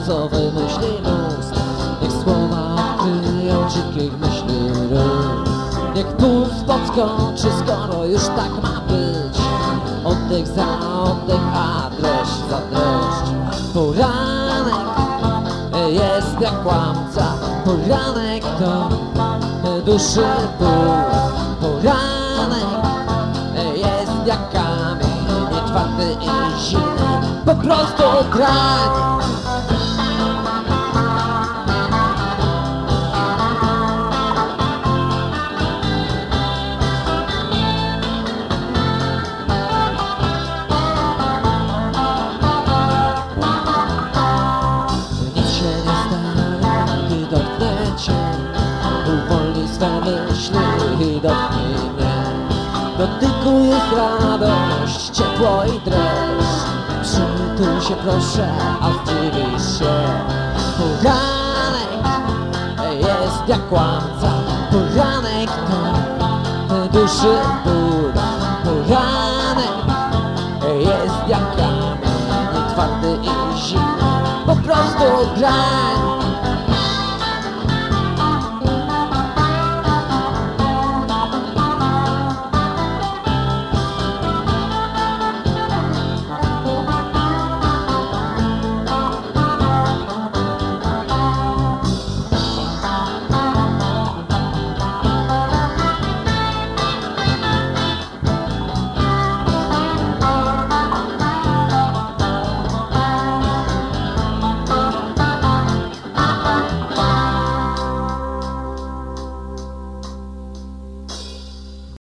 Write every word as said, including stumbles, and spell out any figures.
co wymyśli mózg. Niech słowa odkryją dzikich myśli róg. Niech puls podskoczy, skoro już tak ma być. Oddech za oddech, a dreszcz za dreszcz. Poranek jest jak kłamca, poranek to duszy ból. Poranek jest jak kamień, nietwardy i zimny, po prostu drań. Uwolnij swe myśli i dotknij mnie. W dotyku jest radość, ciepło i dreszcz. Przytul się proszę, a zdziwisz się. Poranek jest jak kłamca, poranek to duszy ból. Poranek jest jak kamień, twardy i zimny, po prostu grań.